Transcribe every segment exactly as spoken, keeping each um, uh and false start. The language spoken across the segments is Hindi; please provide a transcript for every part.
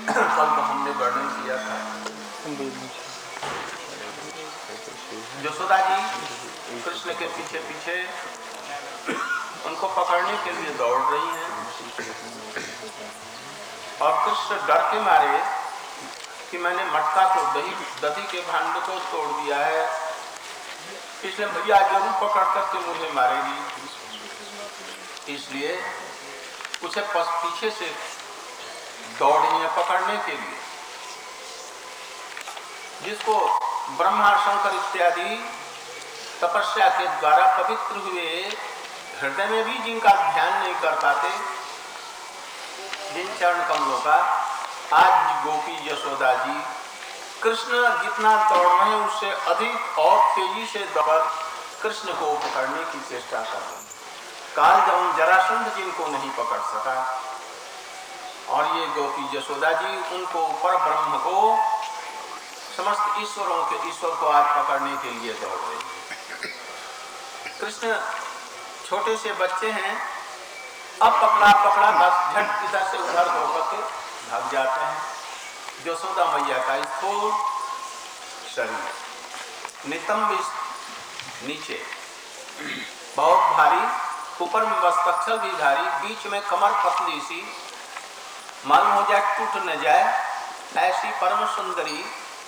कल तो हमने वर्णन किया था। यशोदा जी कृष्ण के पीछे पीछे उनको पकड़ने के लिए दौड़ रही हैं और कृष्ण डर के मारे कि मैंने मटका को दही दही के भांड को तोड़ दिया है, इसलिए भैया जरूर पकड़ करके मुझे मारेगी, इसलिए उसे पीछे से दौड़ रही है पकड़ने के लिए। जिसको ब्रह्मा शंकर इत्यादि तपस्या के द्वारा पवित्र हुए, हृदय में भी जिनका ध्यान नहीं कर पाते, जिन चरण कमलों का, आज गोपी यशोदा जी कृष्ण जितना दौड़ रहे हैं उससे अधिक और तेजी से दौड़ कृष्ण को पकड़ने की चेष्टा कर रहे हैं। काल जब जरासंध जिनको नहीं पकड़ सका, और ये गोपी यशोदा जी उनको पर ब्रह्म को, समस्त ईश्वरों के ईश्वर को आज पकड़ने के लिए दौड़ रहे हैं। कृष्ण छोटे से बच्चे हैं, अब पकड़ा पकड़ा बस झट इधर से उधर होकर के भाग जाते हैं। यशोदा मैया का स्थूल शरीर, नितंब नीचे बहुत भारी, ऊपर में मस्तक भी भारी, बीच में कमर पतली सी, मालूम हो जाए टूट न जाए, ऐसी परम सुंदरी,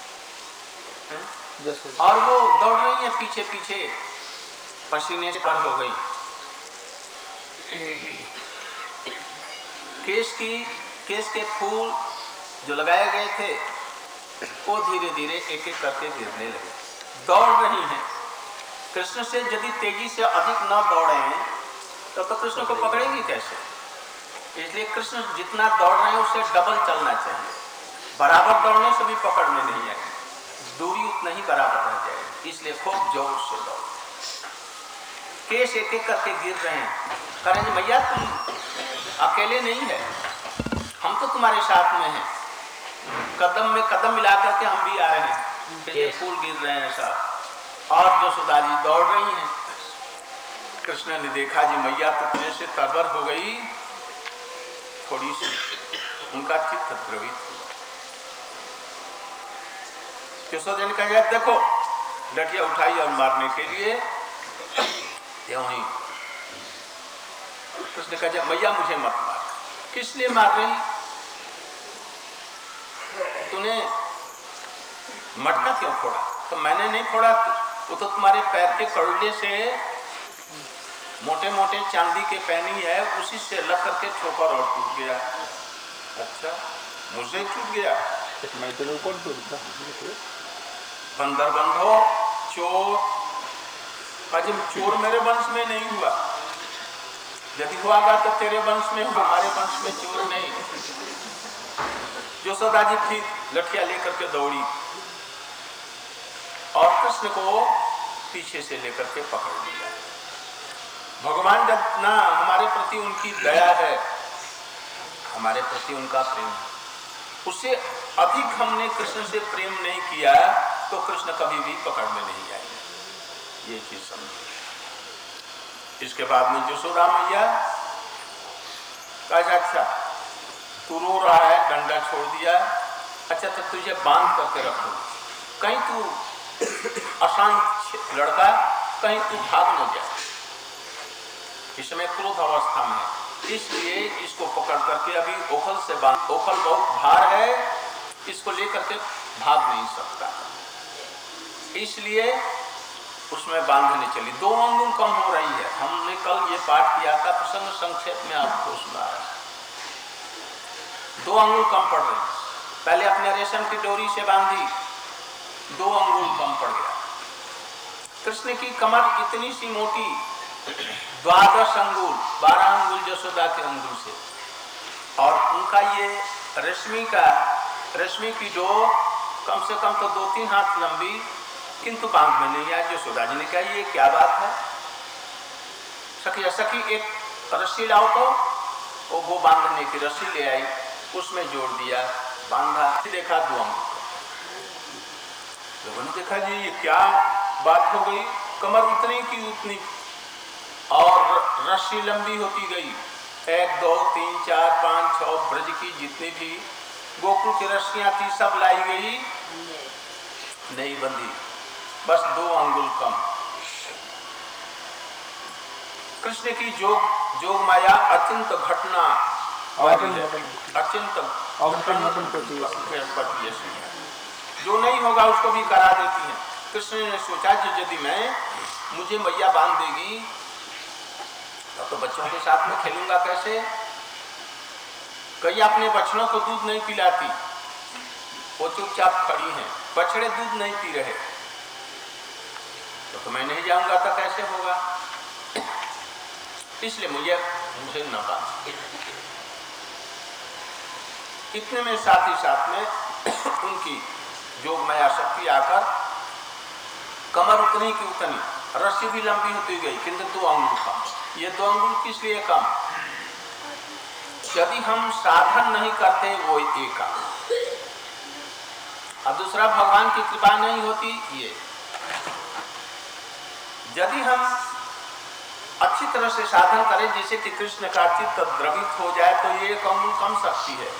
और वो दौड़ रही है पीछे पीछे, पसीने से पर हो गई। केश की केश के फूल जो लगाए गए थे वो धीरे धीरे एक एक करके गिरने लगे। दौड़ रही हैं, कृष्ण से यदि तेजी से अधिक न दौड़े तो तो कृष्ण को पकड़ेंगी कैसे? इसलिए कृष्ण जितना दौड़ रहे हैं उससे डबल चलना चाहिए। बराबर दौड़ने से भी पकड़ में नहीं आएगी, दूरी उतना ही बराबर रह जाएगी, इसलिए खूब जोर से दौड़। केश एक एक करके गिर रहे हैं, करेंगे भैया तुम अकेले नहीं है, हम तो तुम्हारे साथ में हैं, कदम में कदम मिला करके हम भी आ रहे हैं, ये फूल गिर रहे हैं सब। और यशोदा जी दौड़ रही हैं। कृष्ण ने देखा जी मैया टूटने से तरबर हो गई, थोड़ी सी उनका चित्त द्रवित हुआ। यशोदा ने कहा देखो, लठिया उठाई और मारने के लिए वहीं। कृष्ण कहा जब मैया मुझे मत मार। किस लिए मार रही? तूने मटका क्यों फोड़ा? तो मैंने नहीं फोड़ा, वो तो तुम्हारे पैर के कड़ले से मोटे मोटे चांदी के पहनी है, उसी से लग करके ठोकर और टूट गया। अच्छा मुझे टूट गया? मैं तो कौन टूटता? बंदर बंधो चोर, अजम चोर मेरे वंश में नहीं हुआ, यदि हुआ तो तेरे वंश में, हमारे वंश में चोर नहीं। यशोदा जी थी लठिया लेकर के दौड़ी और कृष्ण को पीछे से लेकर के पकड़ लिया। भगवान जब ना हमारे प्रति उनकी दया है, हमारे प्रति उनका प्रेम, उससे अधिक हमने कृष्ण से प्रेम नहीं किया तो कृष्ण कभी भी पकड़ में नहीं आएंगे, ये चीज समझिए। इसके बाद में यशोदा मैया कहा अच्छा तू रो रहा है, डंडा छोड़ दिया, अच्छा तो तुझे बांध करके रखो, कहीं तू अशांत लड़का, कहीं तू भाग न जाए। इस समय क्रोध अवस्था में, इसलिए इसको पकड़ करके अभी ओखल से बांध, ओखल बहुत भार है, इसको लेकर के भाग नहीं सकता, इसलिए उसमें बांधने चली। दो अंगुल कम हो रही है, हमने कल ये पाठ किया था, प्रसंग संक्षेप में आपको सुना है। दो अंगुल कम पड़ रही, पहले अपने रेशम की डोरी से बांधी, दो अंगुल कम पड़ गया। कृष्ण की कमर इतनी सी मोटी, द्वादश अंगुल, बारह अंगुल यशोदा के अंगुल से, और उनका ये रेशमी का रेशमी की डोर कम से कम तो दो तीन हाथ लंबी, किंतु बांध में नहीं आया। यशोदा जी ने कहा ये क्या बात है? सखी सखी एक रस्सी लाओ, तो वो बांधने की रस्सी ले आई, उसमें जोड़ दिया, बांधा, देखा दो अंगुल। लोगों ने देखा जी ये क्या बात हो गई, कमर उतनी की उतनी और रस्सी लंबी होती गई, एक दो तीन चार पाँच छः ब्रज की जितनी थी गोकुल की रस्सियां थी सब लाई गई, नहीं बंधी, बस दो अंगुल कम। कृष्ण की जोग जोग माया अत्यंत घटना अत्यंत जो नहीं होगा उसको भी करा देती है। कृष्ण ने सोचा कि यदि मैं मुझे मैया बांध देगी तब तो बच्चों के साथ में खेलूंगा कैसे। कई अपने बछड़ों को दूध नहीं पिलाती, वो चुपचाप खड़ी हैं, बछड़े दूध नहीं पी रहे, तो, तो मैं नहीं जाऊंगा तो कैसे होगा, इसलिए मुझे मुझे न बांध। इतने में साथ ही साथ में उनकी जोग माया शक्ति आकर कमर उतनी की उतनी, रस्सी भी लंबी होती गई किंतु दो अंगुल कम। ये दो अंगुल किस लिए कम, यदि हम साधन नहीं करते वो एक। और दूसरा भगवान की कृपा नहीं होती, ये यदि हम अच्छी तरह से साधन करें जैसे कि कृष्ण का चित्त द्रवित हो जाए तो ये कम कम सकती है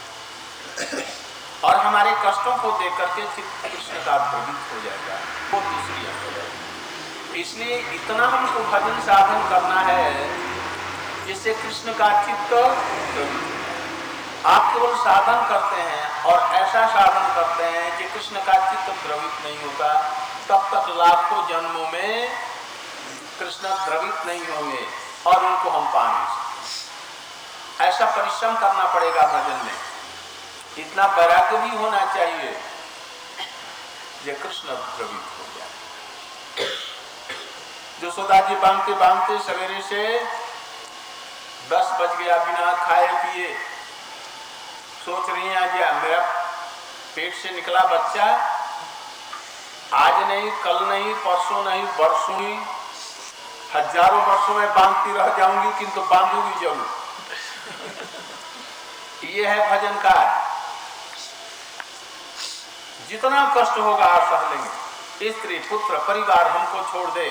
और हमारे कष्टों को देख करके चित्त कृष्ण का द्रवित हो जाएगा, वो दूसरी हो जाएगी। इसलिए इतना हमको भजन साधन करना है जिससे कृष्ण का चित्त द्रवित। आप केवल साधन करते हैं और ऐसा साधन करते हैं कि कृष्ण का चित्त द्रवित नहीं होगा, तब तक लाखों जन्मों में कृष्ण द्रवित नहीं होंगे और उनको हम पा नहीं सकते। ऐसा परिश्रम करना पड़ेगा भजन में, इतना वैराग्य भी होना चाहिए ये कृष्ण द्रवित हो जाए। यशोदा जी बांधते बांधते सवेरे से दस बज गया बिना खाए पिए, सोच रही हैं आज मेरा पेट से निकला बच्चा आज नहीं, कल नहीं, परसों नहीं, वर्षों नहीं, हजारों वर्षों में बांधती रह जाऊंगी किंतु बांधूंगी जरूर। ये है भजन का, जितना कष्ट होगा सह लेंगे। स्त्री पुत्र परिवार हमको छोड़ दे,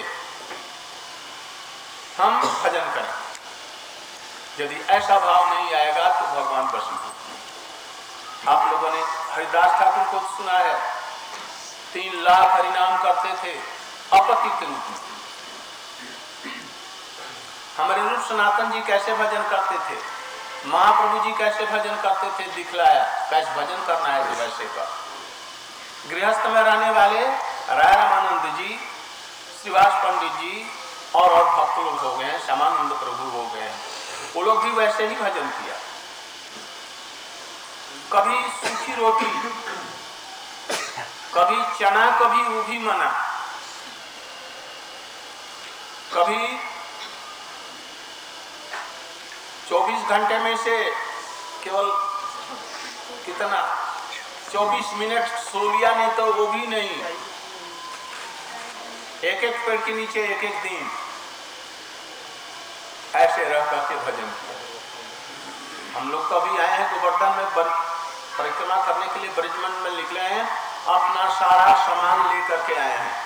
हम भजन करें। यदि ऐसा भाव नहीं आएगा तो भगवान वशी हो। आप लोगों ने हरिदास ठाकुर को सुना है, तीन लाख हरिनाम करते थे अपति के रूप में। हमारे रूप सनातन जी कैसे भजन करते थे, महाप्रभु जी कैसे भजन करते थे, दिखलाया कैसे भजन करना है तो वैसे का। गृहस्थ में रहने वाले राय रामानंद जी, श्रीवास पंडित जी और और भक्त लोग हो गए हैं, श्यामानंद प्रभु हो गए हैं, वो लोग भी वैसे ही भजन किया। कभी सूखी रोटी, कभी चना, कभी उभी मना, कभी चौबीस घंटे में से केवल कितना चौबीस मिनट सो लिया, नहीं तो वो भी नहीं, एक एक पेड़ के नीचे एक एक दिन ऐसे रह करके भजन किया। हम लोग तो अभी आए हैं गोवर्धन में परिक्रमा करने के लिए, ब्रजमंड में निकले हैं, अपना सारा सामान लेकर के आए हैं।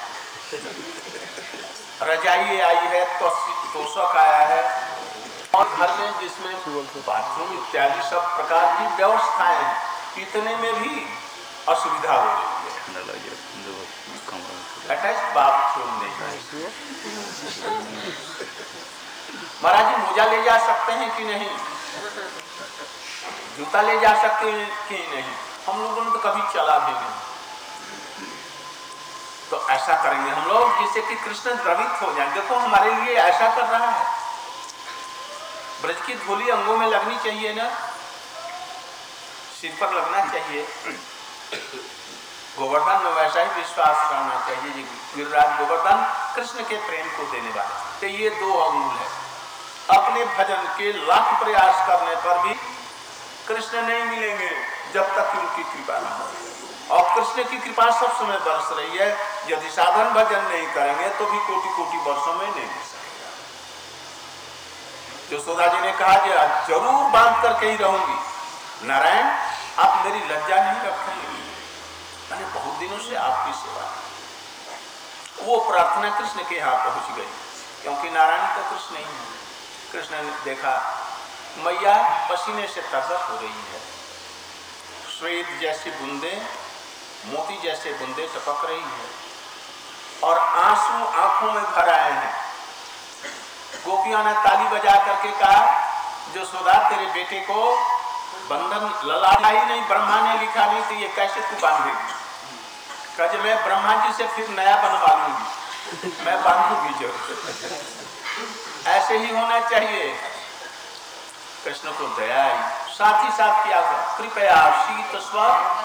रजाई आई है, तोशक आया है और घर में जिसमें बाथरूम इत्यादि सब प्रकार की व्यवस्थाएं हैं, इतने में भी असुविधा हो रही है। अटैच बाथरूम नहीं। महाराज जी मोजा ले जा सकते हैं कि नहीं, जूता ले जा सकते हैं कि नहीं, हम लोगों ने तो कभी चला भी नहीं। तो ऐसा करेंगे हम लोग जिससे कि कृष्ण द्रवित हो जाए। देखो हमारे लिए ऐसा कर रहा है, ब्रज की धूली अंगों में लगनी चाहिए ना, सिर पर लगना चाहिए। गोवर्धन में वैसा ही विश्वास करना चाहिए, गिरिराज गोवर्धन कृष्ण के प्रेम को देने वाले। तो ये दो अंगुल है, अपने भजन के लाख प्रयास करने पर भी कृष्ण नहीं मिलेंगे जब तक उनकी कृपा न हो। और कृष्ण की कृपा सब समय बरस रही है, यदि साधन भजन नहीं करेंगे तो भी कोटि कोटि वर्षों में नहीं मिल सकेगा। यशोदा जी ने कहा कि जरूर बांध करके ही रहूंगी, नारायण आप मेरी लज्जा नहीं रखेंगे, मैंने बहुत दिनों से आपकी सेवा। वो प्रार्थना कृष्ण के यहाँ पहुंच गई, क्योंकि नारायण तो कृष्ण ही है। कृष्ण ने देखा मैया पसीने से तरबत हो रही है, श्वेत जैसी बूंदे, मोती जैसे बूंदे टपक रही है और आंसू आंखों में भर आए हैं। गोपियों ने ताली बजा करके कहा, यशोदा तेरे बेटे को बंधन ललाटा ही नहीं, ब्रह्मा ने लिखा नहीं तो ये कैसे तू बांधेगी? कहे मैं ब्रह्मा जी से फिर नया बनवा लूंगी, मैं बांधूंगी जरूर। ऐसे ही होना चाहिए। कृष्ण को दया आई, साथ ही साथ क्या हुआ, कृपया शीत स्व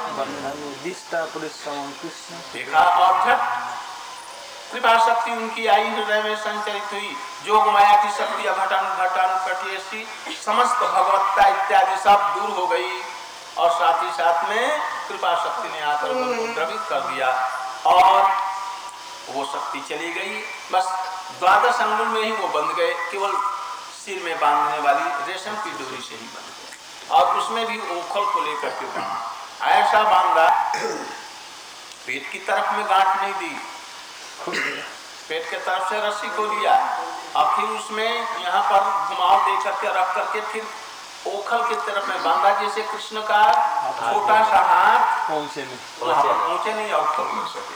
देखा और झट कृपा शक्ति उनकी आई, हृदय में संचरित हुई। जोग माया की शक्ति अघटन घटन कटियसी समस्त भगवत्ता इत्यादि सब दूर हो गई और साथ ही साथ में कृपा शक्ति ने आकर उनको द्रवित कर दिया और वो शक्ति चली गई। बस द्वादश अंगुल में ही वो बंध गए, केवल सिर में बांधने वाली रेशम की डोरी से ही बंध गए और उसमें भी ओखल को लेकर के बांधा। ऐसा बांधा, पेट की तरफ में गांठ नहीं दी, पेट के तरफ से रस्सी को लिया और फिर उसमें यहाँ पर घुमाव दे करके रख करके फिर ओखल की तरफ में बांधा, जैसे कृष्ण का छोटा सा हाथ पहुंचे पहुंचे नहीं और खोल सके।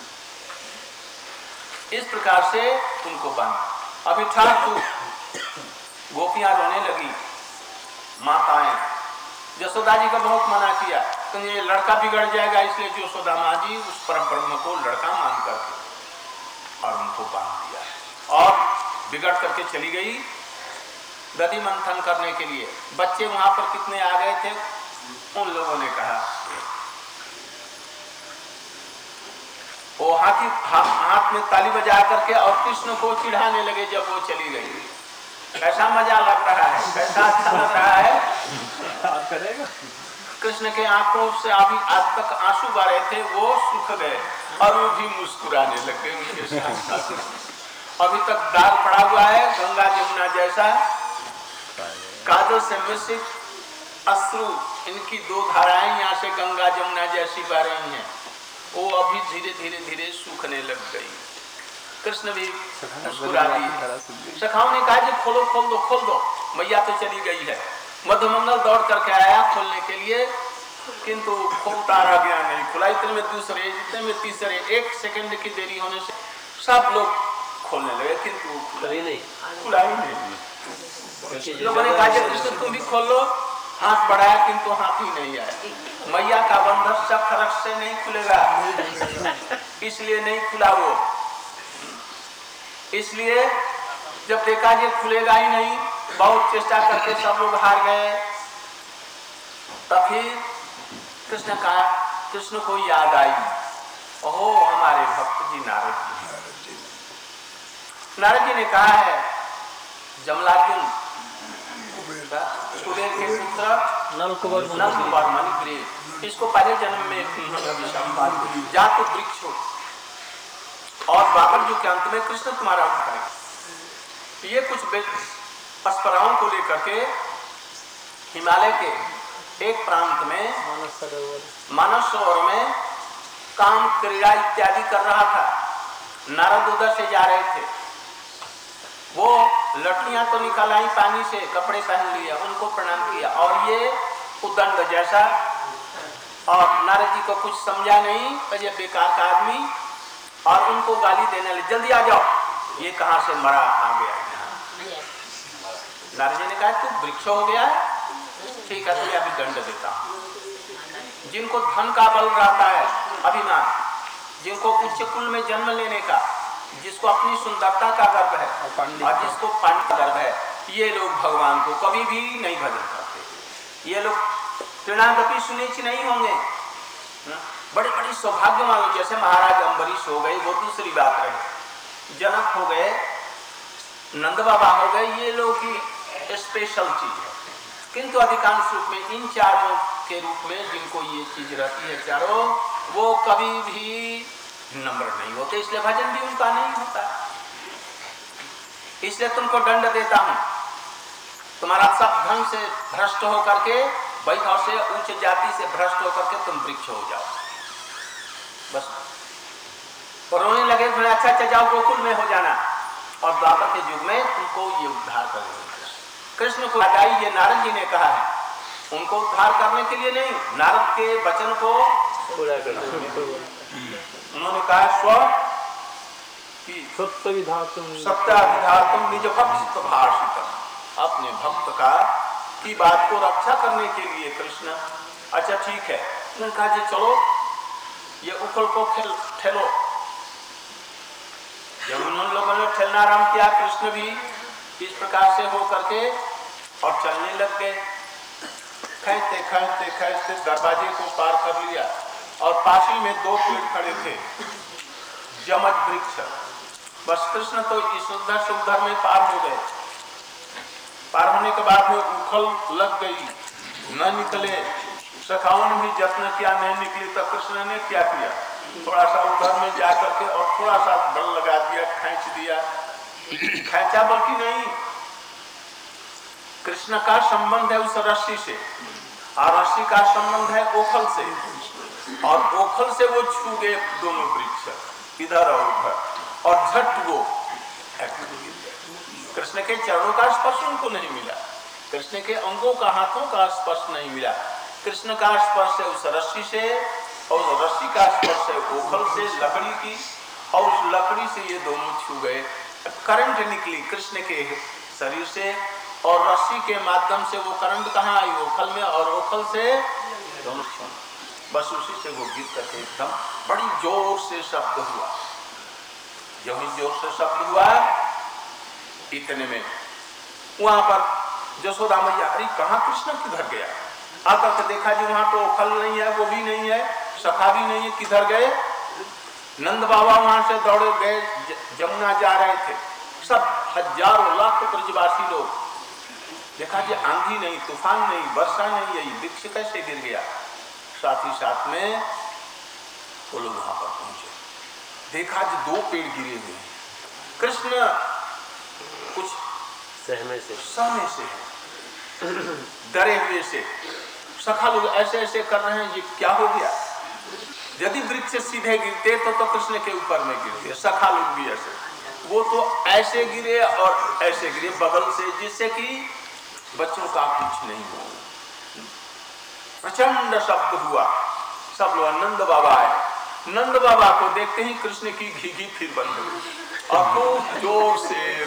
इस प्रकार से उनको बांधा। अभी ठाकुर गोपियां रोने लगी, माताएं। यशोदा जी का बहुत मना किया तो ये लड़का बिगड़ जाएगा, इसलिए यशोदा माँ जी उस परम ब्रह्म को लड़का मान करके और उनको बांध दिया और बिगड़ करके चली गई दधि मंथन करने के लिए। बच्चे वहां पर कितने आ गए थे, उन लोगों ने कहा वो हाथी हा, हाथ में ताली बजा करके और कृष्ण को चिढ़ाने लगे जब वो चली गई। कैसा मजा लग रहा है, कैसा अच्छा लग रहा है। कृष्ण के आंखों से अभी आज तक आंसू बहे थे, वो सूख गए और वो भी मुस्कुराने लगे उनके साथ। अभी तक दाग पड़ा हुआ है गंगा जमुना जैसा, काजल से मिश्रित अश्रु, इनकी दो धाराएं यहाँ से गंगा जमुना जैसी बह रही हैं, वो अभी धीरे धीरे धीरे सूखने लग गई। कृष्ण भी मुस्कुरा दिए। सखाओं ने कहा खोलो खोल दो खोल दो, मैया तो चली गई है। मधुमंगल दौड़ करके आया खोलने के लिए, किंतु खोलता रह गया, नहीं खुला। इतने में दूसरे, इतने में तीसरे, एक सेकंड की देरी होने से सब लोग खोलने लगे, किंतु खुला ही नहीं, खुला ही नहीं। लोगों ने कहा कृष्ण तुम भी खोल लो, हाथ बढ़ाया किंतु हाथ ही नहीं आया। मैया का बंधन सब खरक से नहीं खुलेगा, इसलिए नहीं खुला वो। इसलिए जब देखा ये खुलेगा ही नहीं, बहुत चेष्टा करके सब लोग हार गए। तब फिर कृष्ण का कृष्ण को याद आई, ओहो हमारे भक्त जी नारद जी। नारद जी ने कहा है जमलार्जुन कुबेर के पुत्र नलकुबर मणिग्रीव, इसको पहले जन्म में जातु वृक्ष हो और बाबर जो के अंत में कृष्ण तुम्हारा उठाए। ये कुछ अस्पराओं को लेकर के हिमालय के एक प्रांत में मानस सरोवर में काम क्रीड़ा इत्यादि कर रहा था। नारद उधर से जा रहे थे, वो लठियां तो निकाल आई पानी से, कपड़े पहन लिए, उनको प्रणाम किया और ये उदंड जैसा, और नारद जी को कुछ समझा नहीं तो ये बेकार का आदमी, और उनको गाली देने लगे, जल्दी आ जाओ, ये कहां से मरा आ गया। नारद जी ने कहा तू वृक्ष हो गया है, ठीक है तुझे अभी दंड देता हूं। जिनको धन का बल रहता है, अभिमान, जिनको उच्च कुल में जन्म लेने का, जिसको अपनी सुंदरता का गर्व है और जिसको पानी का गर्व है, ये लोग भगवान को कभी भी नहीं भजन करते। ये लोग तृणादपि सुनिच नहीं होंगे। बड़े बड़ी सौभाग्य मानो, जैसे महाराज अम्बरीश हो गए, वो दूसरी बात रहे, जनक हो गए, नंद बाबा हो गए, ये लोग की स्पेशल चीज है। किंतु अधिकांश रूप में इन चारों के रूप में जिनको ये चीज रहती है चारों, वो कभी भी नम्र नहीं होते, इसलिए भजन भी उनका नहीं होता। इसलिए तुमको दंड देता हूं, तुम्हारा सब ढंग से भ्रष्ट होकर के, वैभव से उच्च जाति से भ्रष्ट होकर के तुम वृक्ष हो जाओ। बस रोने लगे, बोले अच्छा अच्छा जाओ गोकुल में हो जाना, और द्वापर के युग में तुमको ये उद्धार करेंगे। कृष्ण को बताई, ये नारद जी ने कहा है उनको उद्धार करने के लिए नहीं, नारद के वचन को पूरा करने। उन्होंने कहा स्व की सत्य विधातुम सत्याविधातुम निज भक्त भाषितम, अपने भक्त का की बात को रक्षा करने के लिए कृष्ण। अच्छा ठीक है, उन्होंने कहा जी चलो ये उखल को खेल ठेलो। जब उन लोगों ने ठेलना आरम्भ किया, कृष्ण भी इस प्रकार से हो करके और चलने लग गए। खींचते खींचते खींचते दरवाजे को पार कर लिया और पास ही में दो पेड़ खड़े थे, जमज वृक्ष। बस कृष्ण तो इस उधर से उधर में पार हो गए। पार होने के बाद में उखल लग गई, न निकले। सखाओं ने भी यत्न किया, नहीं निकली। तो कृष्ण ने क्या किया, थोड़ा सा उधर में जाकर के और थोड़ा सा बल लगा दिया, खींच दिया। खींचा बल्कि नहीं, कृष्ण का संबंध है उस रस्सी से और रस्सी का संबंध है ओखल से, और ओखल से वो छू गए दोनों वृक्ष इधर और उधर, और झट वो कृष्ण के चरणों का स्पर्श उनको नहीं मिला, कृष्ण के अंगों का हाथों का स्पर्श नहीं मिला। कृष्ण का स्पर्श है उस रस्सी से, और उस रस्सी का स्पर्श है ओखल से, लकड़ी की, और उस लकड़ी से ये दोनों छू गए। करंट निकली कृष्ण के शरीर से, और रस्सी के माध्यम से वो करंट कहाँ आई, ओखल में, और ओखल से दोनों छू। बस उसी से वो गिर करके एकदम बड़ी जोर से शब्द हुआ। जब ही जोर से शब्द हुआ, इतने में वहां पर यशोदा मैया, अरे कहाँ कृष्ण किधर गया? आकर के देखा जी वहां तो ओखल नहीं है, वो भी नहीं है, सखा भी नहीं है, किधर गए? नंद बाबा वहां से दौड़े गए, जमुना जा रहे थे। सब हजारों लाख ब्रजवासी लोग। देखा जी आंधी नहीं, तूफान नहीं, वर्षा नहीं, यही वृक्ष कैसे गिर गया? साथ ही साथ में वो लोग वहां पर पहुंचे, देखा जी दो पेड़ गिरे हुए हैं। कृष्ण कुछ सहमे से सहमे से है, डरे हुए से। सखा लोग ऐसे ऐसे कर रहे हैं, ये क्या हो गया? यदि वृक्ष सीधे गिरते तो तो कृष्ण के ऊपर में गिरते, सखा लोग भी ऐसे, वो तो ऐसे गिरे और ऐसे गिरे बगल से, जिससे कि बच्चों का कुछ नहीं हुआ। प्रचंड शब्द हुआ, सब लोग नंद बाबा आए। नंद बाबा को देखते ही कृष्ण की घीघी फिर बंद हुई और खूब जोर से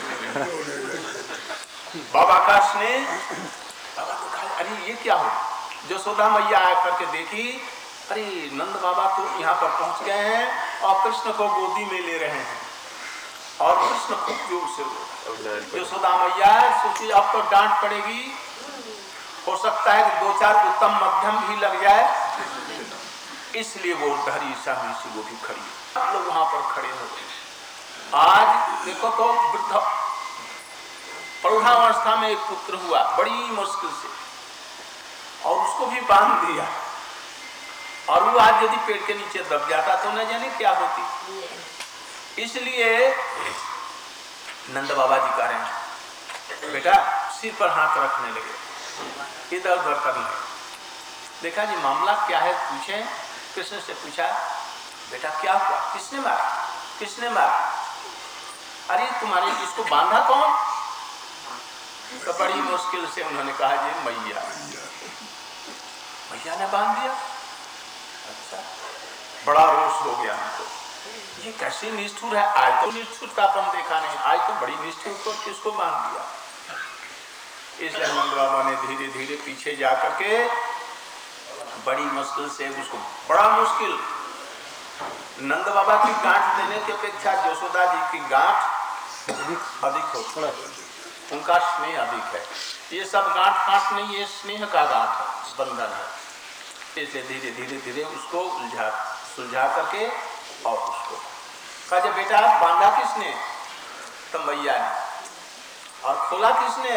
बाबा का स्नेह। बाबा को कहा अरे ये क्या हो? यशोदा मैया आकर के देखी, अरे नंद बाबा तो यहाँ पर पहुंच गए हैं और कृष्ण को गोदी में ले रहे हैं, और कृष्ण खूब जोर से। यशोदा मैया सोची अब तो डांट पड़ेगी, हो सकता है कि दो चार उत्तम मध्यम भी लग जाए, इसलिए वो धरी सामने से वो भी खड़ी। आप लोग वहां पर खड़े हो गए। आज देखो तो वृद्ध प्रौढ़ावस्था में एक पुत्र हुआ बड़ी मुश्किल से, और उसको भी बांध दिया, और वो आज यदि पेड़ के नीचे दब जाता तो न जाने क्या होती। इसलिए नंद बाबा जी कह रहे हैं, बेटा सिर पर हाथ रखने लगे, इधर उधर करने लगे। देखा जी मामला क्या है पूछे, कृष्ण से पूछा, बेटा क्या हुआ, किसने मारा, किसने मारा? अरे तुम्हारे इसको बांधा कौन? तो बड़ी मुश्किल से उन्होंने कहा जी मैया, मैया ने बांध दिया। अच्छा, बड़ा रोष हो गया हमको, ये कैसी निष्ठुर है, आज तो निष्ठुरतापन देखा नहीं, आज तो बड़ी निष्ठुर को किसको बांध दिया। इसलिए नंद बाबा ने धीरे धीरे पीछे जाकर के बड़ी मुश्किल से उसको, बड़ा मुश्किल, नंद बाबा की गांठ देने की अपेक्षा यशोदा जी की गांठ अधिक होती है, उनका स्नेह अधिक है। ये सब गांठ कांठ नहीं, ये स्नेह का गांठ है, बंधन है। इसलिए धीरे धीरे धीरे उसको उलझा सुलझा करके और उसको कहा, जब बेटा बांधा किसने? तो मैया ने। और खोला किसने?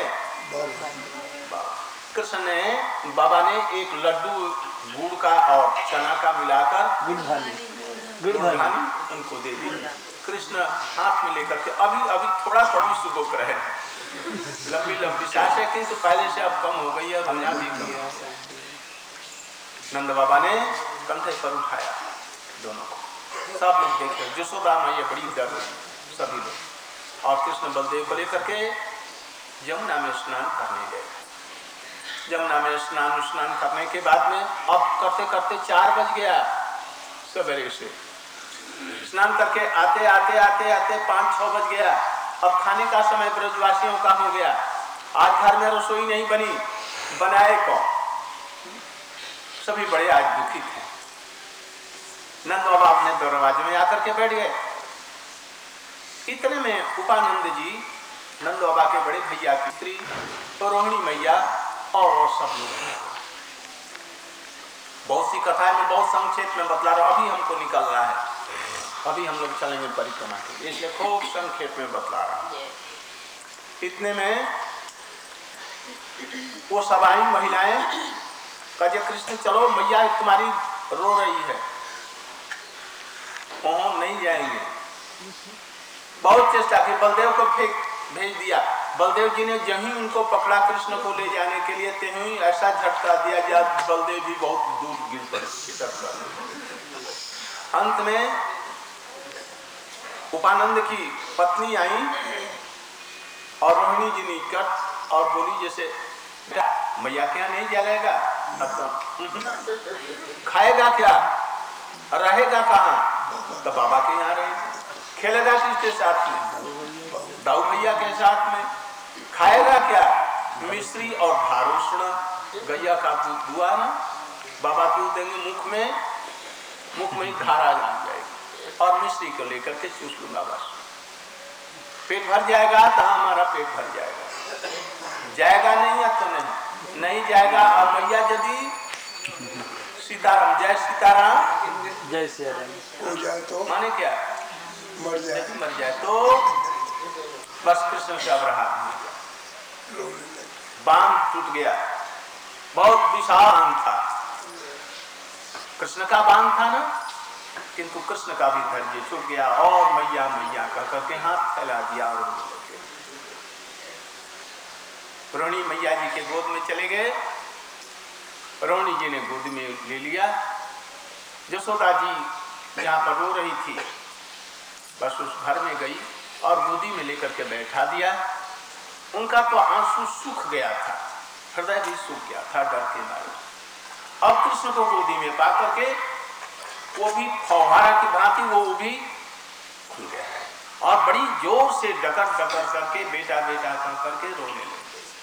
कृष्ण ने, बाबा ने एक लड्डू गुड़ का और चना का मिलाकर गुड़ धानी उनको दे दी। कृष्ण हाथ में लेकर के अभी अभी थोड़ा थोड़ी सुबह रहे, लंबी लंबी सांस है, किंतु पहले से अब कम हो गई है, दुनिया भी कम हो गई। नंद बाबा ने कंधे पर उठाया दोनों को, सब लोग देखे, यशोदा मैया बड़ी डर रही, सभी लोग, और कृष्ण बलदेव को लेकर के यमुना में स्नान करने गए। जमुना में स्नान स्नान करने के बाद में अब करते करते चार बज गया सवेरे से। स्नान करके आते आते आते आते पाँच छः बज गया। अब खाने का समय ब्रजवासियों का हो गया। आज घर में रसोई नहीं बनी, बनाए कौन? सभी बड़े आज दुखी थे। नंद बाबा अपने दरवाजे में आकर के बैठ गए। इतने में उपानंद जी, नंद बाबा के बड़े भैया की स्त्री, तो रोहिणी मैया और सब लोग। बहुत सी कथाएं में बहुत संक्षेप में बतला रहा हूं, अभी हमको निकलना है, अभी हम लोग चलेंगे परिक्रमा के लिए, इसलिए खूब संक्षेप में बतला रहा हूं। इतने में वो सभाई महिलाएं कहे कृष्ण चलो मैया तुम्हारी रो रही है, वहां नहीं जाएंगे। बहुत चेष्टा की, बलदेव को फेंक भेज दिया। बलदेव जी ने जहीं उनको पकड़ा कृष्ण को ले जाने के लिए, तहीं ऐसा झटका दिया जब बलदेव भी बहुत दूर गिर पड़े। अंत में उपानंद की पत्नी आई और रोहिणी जी निकट और बोली जैसे मैया क्या नहीं जलेगा, खाएगा क्या, रहेगा कहाँ? तो बाबा के यहाँ रहेगा। खेलेगा किसके साथ में? दाऊ भैया के साथ में। खाएगा क्या? मिश्री और धारोष्ण गैया का दूध हुआ ना, बाबा दूध देंगे मुख में, मुख में ही धारा जान जाएगी और मिश्री को लेकर के चूस लूंगा बस। पेट भर जाएगा तो हमारा पेट भर जाएगा, जाएगा नहीं या तो नहीं, नहीं जाएगा। और मैया यदि सीताराम, जय सीताराम, जय सीताराम हो जाए तो माने क्या? मर जाए, मर जाए तो बस कृष्ण से अब रहा नहीं। बांध टूट गया, बहुत विशाल बांध था, कृष्ण का बांध था ना, किंतु कृष्ण का भी धैर्य छूट गया और मैया मैया का करके हाथ फैला दिया और रोहिणी मैया जी के गोद में चले गए। रोहिणी जी ने गोद में ले लिया। यशोदा जी जहाँ पर रो रही थी बस उस घर में गई और गोदी में लेकर के बैठा दिया। उनका तो आंसू सूख गया था, हृदय भी सूख गया था डर के मारे। अब कृष्ण को गोदी में पा करके वो भी फौहारा की भांति वो भी खुल गया और बड़ी जोर से डकर डकर करके बेटा बेटा कर करके रोने लगे।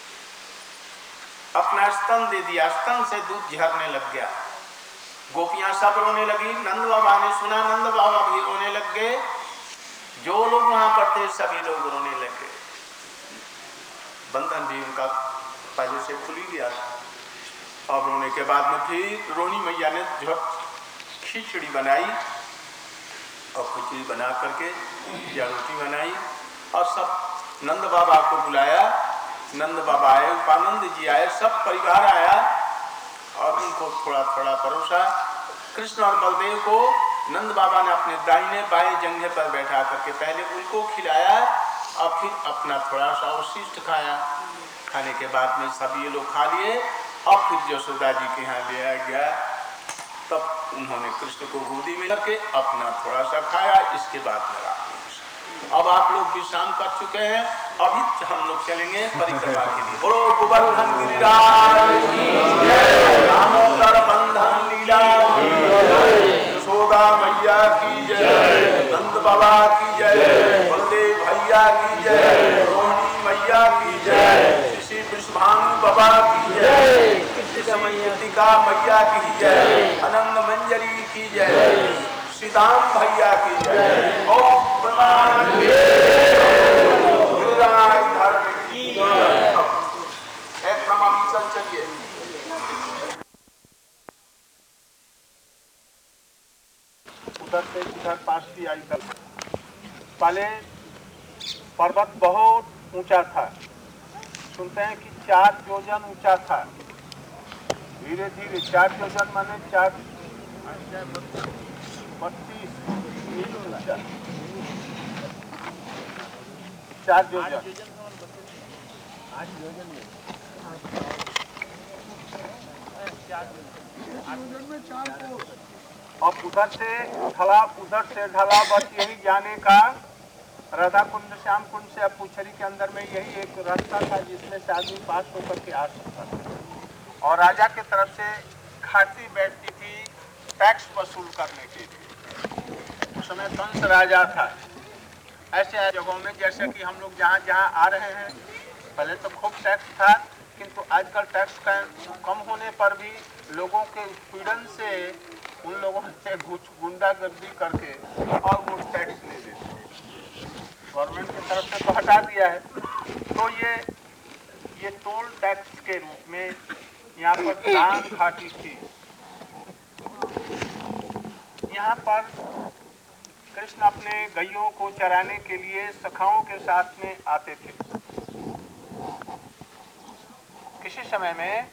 अपना स्तन दे दिया, स्तन से दूध झरने लग गया। गोपियां सब रोने लगी। नंद बाबा ने सुना, नंद बाबा भी रोने लग गए। जो लोग वहां पर थे सभी लोग रोने लग गए। बंधन भी उनका पहले से खुल ही गया था। और रोने के बाद में फिर रोहिणी मैया ने जो खिचड़ी बनाई और खिचड़ी बना करके या रोटी बनाई और सब नंद बाबा को बुलाया। नंद बाबा आए, उपानंद जी आए, सब परिवार आया और उनको थोड़ा थोड़ा परोसा। कृष्ण और बलदेव को नंद बाबा ने अपने दाहिने बाएं जंघे पर बैठा करके पहले उनको खिलाया और फिर अपना थोड़ा सा अवशिष्ट खाया। खाने के बाद में सब ये लोग खा लिए और फिर यशोदा जी के यहाँ ले आया गया। तब उन्होंने कृष्ण को गोदी में करके अपना थोड़ा सा खाया। इसके बाद मेरा अब आप लोग विश्राम कर चुके हैं, अभी हम लोग चलेंगे परिक्रमा के लिए। बोलो गोवर्धन गिरिराज की जय, दामोदर बंधन लीला की जय, यशोदा मैया की जय, नंद बाबा की जय, बलदेव भैया की जय, रोहिणी मैया की जय, श्री विश्वभानु बाबा की जय, कृतिका मैया की जय, आनंद मंजरी की जय, सीताम भैया की जय। ओम प्रणाम गिरिराज धर्म की जय। एक प्रमाण चलिए। उधर से इधर पास की आई कल। पहले पर्वत बहुत ऊंचा था, सुनते हैं कि चार योजन ऊंचा था। धीरे धीरे चार योजन माने चार बत्तीस मील ऊंचा, चार योजन। आठ योजन में अब उधर से ढला, उधर से ढला, बस यही जाने का। राधा कुंड, श्याम कुंड से अब पुछरी के अंदर में यही एक रास्ता था जिसमें से आदमी पास होकर के आ सकता था। और राजा की तरफ से घाटी बैठती थी टैक्स वसूल करने के लिए। उस समय कंस राजा था। ऐसे जगहों में जैसे कि हम लोग जहाँ जहाँ आ रहे हैं, पहले तो खूब टैक्स था, किंतु आजकल टैक्स का कम होने पर भी लोगों के उत्पीड़न से उन लोगों ने गुंडागर्दी करके और वो टैक्स ले लेते हैं। गवर्नमेंट की तरफ से तो हटा दिया है। तो ये ये टोल टैक्स के रूप में यहाँ पर दान घाटी थी। यहाँ पर कृष्ण अपने गैयों को चराने के लिए सखाओं के साथ में आते थे। किसी समय में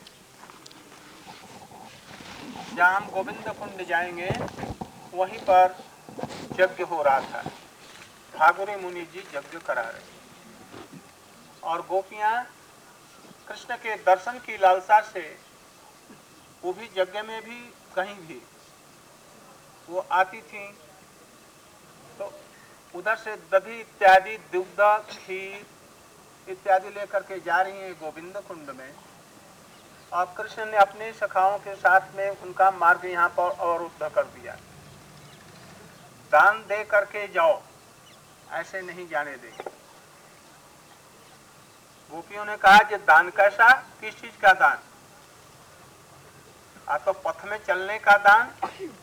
जहाँ हम गोविंद कुंड जाएंगे वहीं पर यज्ञ हो रहा था। ठाकुर मुनि जी यज्ञ करा रहे और गोपियां कृष्ण के दर्शन की लालसा से वो भी यज्ञ में भी कहीं भी वो आती थी। तो उधर से दधी इत्यादि दुग्ध खीर इत्यादि लेकर के जा रही हैं गोविंद कुंड में, और कृष्ण ने अपने सखाओं के साथ में उनका मार्ग यहाँ पर अवरुद्ध कर दिया। दान दे करके जाओ, ऐसे नहीं जाने देंगे। गोपियों ने कहा कि दान कैसा, किस चीज का दान? आ तो पथ में चलने का दान।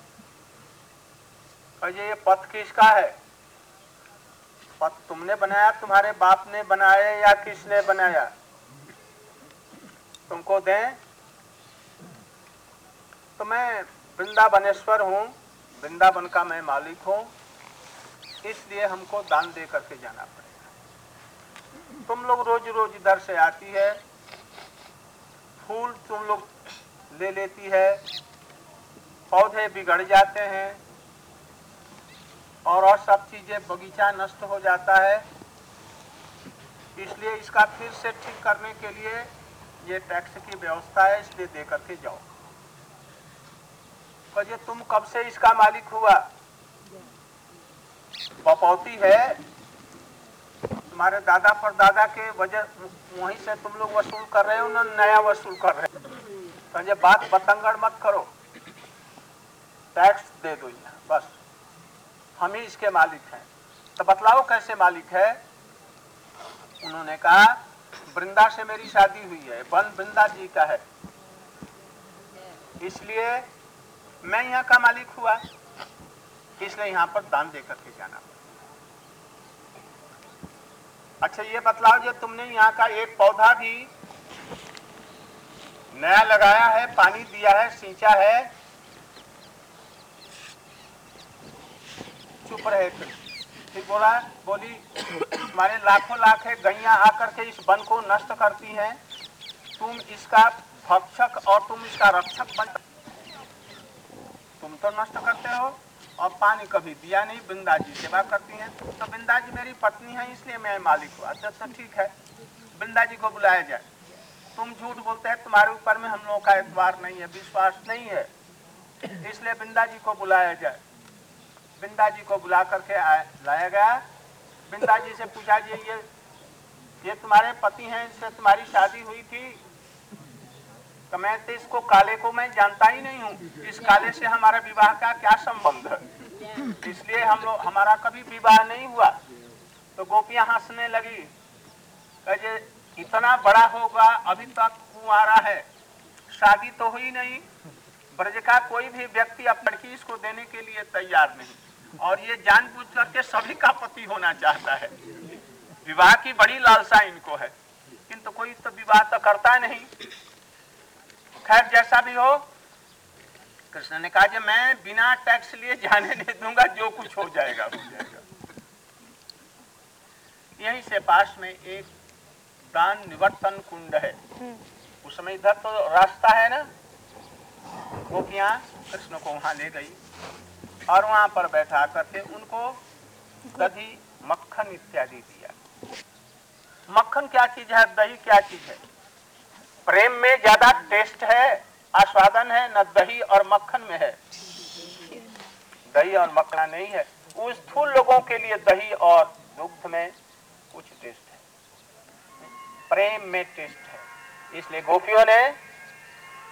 ये पथ किसका है? पथ तुमने बनाया, तुम्हारे बाप ने बनाया या किसने बनाया? तुमको दें? तो मैं वृंदावनेश्वर हूँ, वृंदावन का मैं मालिक हूँ, इसलिए हमको दान दे करके जाना पड़ेगा। तुम लोग रोज रोज इधर से आती है, फूल तुम लोग ले लेती है, पौधे बिगड़ जाते हैं और और सब चीजें, बगीचा नष्ट हो जाता है, इसलिए इसका फिर से ठीक करने के लिए ये टैक्स की व्यवस्था है, इसलिए दे करके जाओ। तो ये तुम कब से इसका मालिक हुआ? बपौती है, तुम्हारे दादा परदादा के वजह वहीं से तुम लोग वसूल कर रहे हो ना, नया वसूल कर रहे हो। तो ये बात बतंगड़ मत करो, टैक्स दे दो यहाँ, बस हम ही इसके मालिक हैं। तो बतलाओ कैसे मालिक है? उन्होंने कहा वृंदा से मेरी शादी हुई है, वन वृंदा जी का है, इसलिए मैं यहाँ का मालिक हुआ, इसलिए यहाँ पर दान दे करके जाना। अच्छा ये बतलाओ, जो तुमने यहाँ का एक पौधा भी नया लगाया है, पानी दिया है, सींचा है, चुप रहे। फिर बोला बोली तुम्हारे लाखों लाख है गैया आकर के इस वन को नष्ट करती हैं, तुम इसका भक्षक और तुम इसका रक्षक बन, तुम तो नष्ट करते हो और पानी कभी दिया नहीं। वृंदा जी सेवा करती हैं, तो वृंदा जी मेरी पत्नी है इसलिए मैं मालिक हुआ। अच्छा ठीक है, वृंदा जी को बुलाया जाए। तुम झूठ बोलते हैं, तुम्हारे ऊपर में हम लोगों का एतबार नहीं है, विश्वास नहीं है, इसलिए वृंदा जी को बुलाया जाए। वृंदा जी को बुला करके लाया गया। वृंदा जी से पूछा जी ये ये तुम्हारे पति हैं, इससे तुम्हारी शादी हुई थी? तो मैं तो इसको काले को मैं जानता ही नहीं हूँ, इस काले से हमारा विवाह का क्या संबंध है, इसलिए हम लोग हमारा कभी विवाह नहीं हुआ। तो गोपियां हंसने लगी, कहे इतना बड़ा होगा अभी तक कुंवारा है, शादी तो हुई नहीं, ब्रज का कोई भी व्यक्ति अब लड़की इसको देने के लिए तैयार नहीं, और ये जानबूझ करके सभी का पति होना चाहता है। विवाह की बड़ी लालसा इनको है, किंतु कोई तो विवाह तो करता नहीं। खैर जैसा भी हो, कृष्ण ने कहा कि मैं बिना टैक्स लिए जाने नहीं दूंगा, जो कुछ हो जाएगा हो जाएगा। यहीं से पास में एक दान निवर्तन कुंड है, उस समय इधर तो रास्ता है ना। गोपियां कृष्ण को वहां ले गई और वहां पर बैठा करके उनको दही मक्खन इत्यादि दिया। मक्खन क्या चीज है, दही क्या चीज है? प्रेम में ज्यादा टेस्ट है, आस्वादन है न दही और मक्खन में है, दही और मक्खन नहीं है। उस स्थूल लोगों के लिए दही और दुग्ध में कुछ टेस्ट है, प्रेम में टेस्ट है। इसलिए गोपियों ने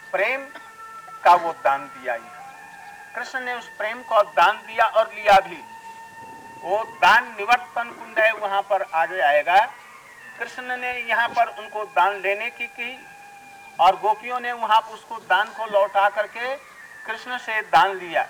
प्रेम का वो दान दिया ही। कृष्ण ने उस प्रेम को दान दिया और लिया भी। वो दान निवर्तन कुंड है, वहां पर आगे आएगा। कृष्ण ने यहाँ पर उनको दान लेने की की और गोपियों ने वहां उसको दान को लौटा करके कृष्ण से दान लिया।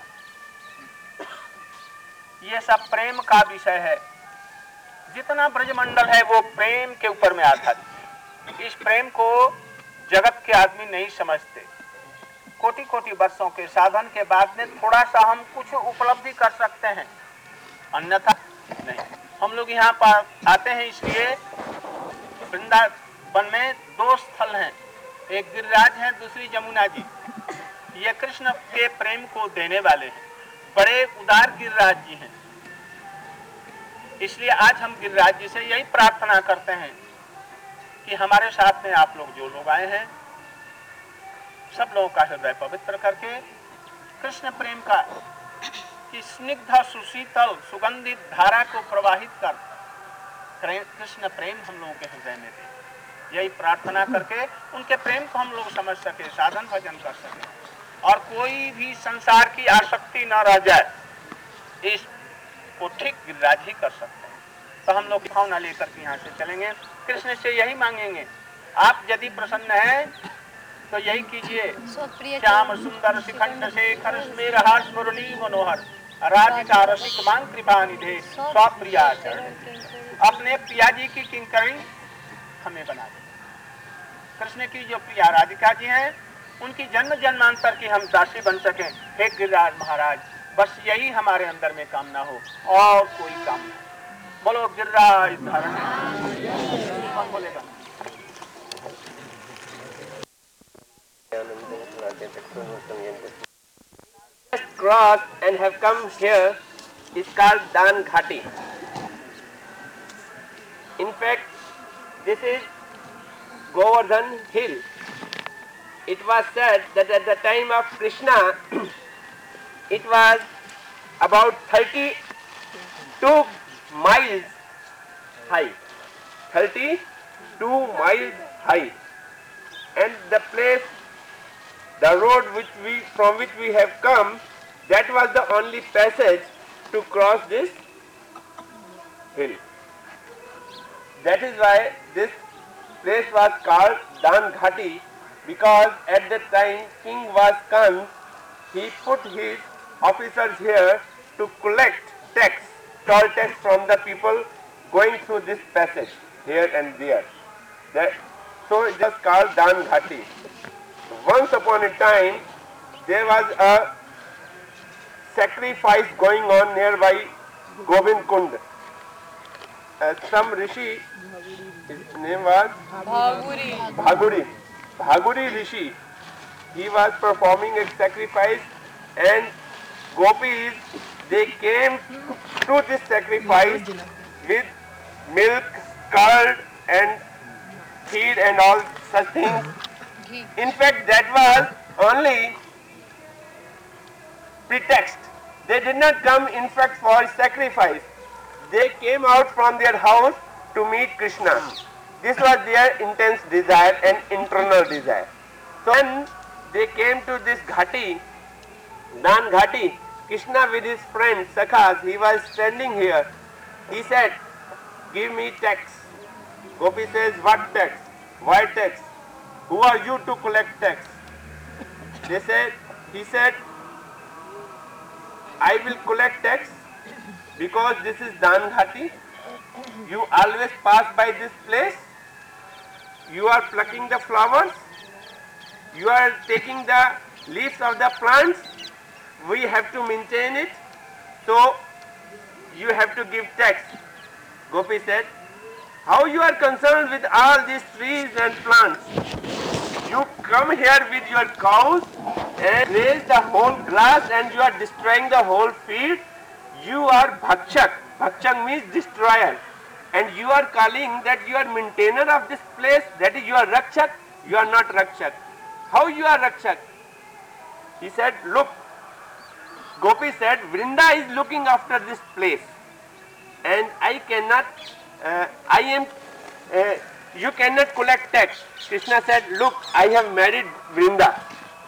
ये सब प्रेम का विषय है। जितना ब्रजमंडल है वो प्रेम के ऊपर में आधारित। इस प्रेम को जगत के आदमी नहीं समझते। कोटि कोटि वर्षों के साधन के बाद में थोड़ा सा हम कुछ उपलब्धि कर सकते हैं, अन्यथा नहीं। हम लोग यहाँ पर आते हैं इसलिए वृंदावन में दो स्थल हैं, एक गिरिराज है, दूसरी जमुना जी। ये कृष्ण के प्रेम को देने वाले हैं, बड़े उदार गिरिराज जी हैं। इसलिए आज हम गिरिराज जी से यही प्रार्थना करते हैं कि हमारे साथ में आप लोग जो लोग आए हैं, सब लोगों का हृदय पवित्र करके कृष्ण प्रेम का कि स्निग्ध सुशीतल सुगंधित धारा को प्रवाहित कर कृष्ण प्रेम हम लोगों के हृदय में दे। यही प्रार्थना करके उनके प्रेम को हम लोग समझ सके, साधन भजन कर सके और कोई भी संसार की आसक्ति न रह जाए, इसको ठीक गिरिराज ही कर सकते हैं। तो हम लोग भावना लेकर के यहाँ से चलेंगे, कृष्ण से यही मांगेंगे। आप यदि प्रसन्न हैं तो यही कीजिए। श्याम सुंदर शिखंड शेखर स्मेर हास मुरली मनोहर राधिका रसिक मांग कृपा निधे स्वप्रिया चरण। अपने प्रिया जी की किंकरी हमें बना दे। कृष्ण की जो प्रिया राधिका जी हैं, उनकी जन्म जन्मांतर की हम दासी बन सकें। हे गिरिराज महाराज, बस यही हमारे अंदर में कामना हो और कोई काम नहीं। बोलो गिरिराज धारण। कौन बोलेगा? Cross and have come here is called Dan Ghati. In fact, this is Govardhan Hill. It was said that at the time of Krishna, it was about thirty-two miles high. thirty-two miles high. And the place, the road which we, from which we have come, that was the only passage to cross this hill. That is why this place was called Dan Ghati, because at that time King was Kans. He put his officers here to collect tax, toll tax from the people going through this passage here and there. That, so it was called Dan Ghati. Once upon a time, there was a sacrifice going on nearby Govind Kund. Uh, some rishi, his name was Bhaguri. Bhaguri. Bhaguri rishi, he was performing a sacrifice, and gopis, they came to this sacrifice with milk, curd and feed and all such things. In fact, that was only pretext. They did not come in fact for sacrifice. They came out from their house to meet Krishna. This was their intense desire and internal desire. So when they came to this Ghati, Dan Ghati, Krishna with his friend Sakhas, he was standing here. He said, "Give me tax." Gopi says, "What tax? Why tax? Who are you to collect tax?" They said, he said, "I will collect tax because this is Dan Ghati. You always pass by this place. You are plucking the flowers. You are taking the leaves of the plants. We have to maintain it. So you have to give tax." Gopi said, "How you are concerned with all these trees and plants? You come here with your cows and raise the whole grass and you are destroying the whole field. You are bhakshak. Bhakshak means destroyer. And you are calling that you are maintainer of this place, that is you are rakshak. You are not rakshak. How you are rakshak?" He said, "Look." Gopi said, "Vrinda is looking after this place and I cannot, uh, I am, uh, you cannot collect tax." Krishna said, "Look, I have married Vrinda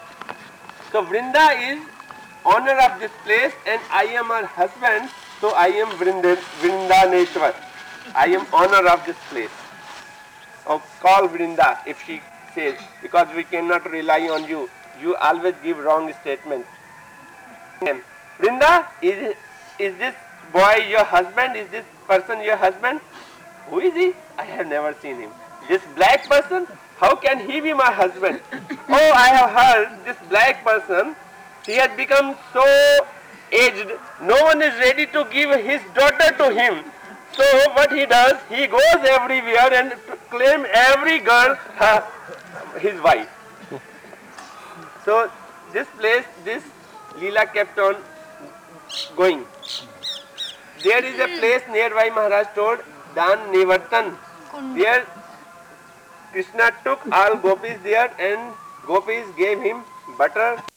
So Vrinda is owner of this place and I am her husband, so I am Vrinda, Vrindaneshwar. I am owner of this place. Or call Vrinda if she says, because we cannot rely on you. You always give wrong statements. Vrinda, is, is this boy your husband? Is this person your husband? Who is he? I have never seen him. This black person? How can he be my husband? Oh, I have heard this black person, he has become so aged, no one is ready to give his daughter to him. So what he does, he goes everywhere and claim every girl uh, his wife. So this place, this Leela kept on going. There is a place nearby, Maharaj told, Dan Nivartan. There Krishna took all gopis there and gopis gave him butter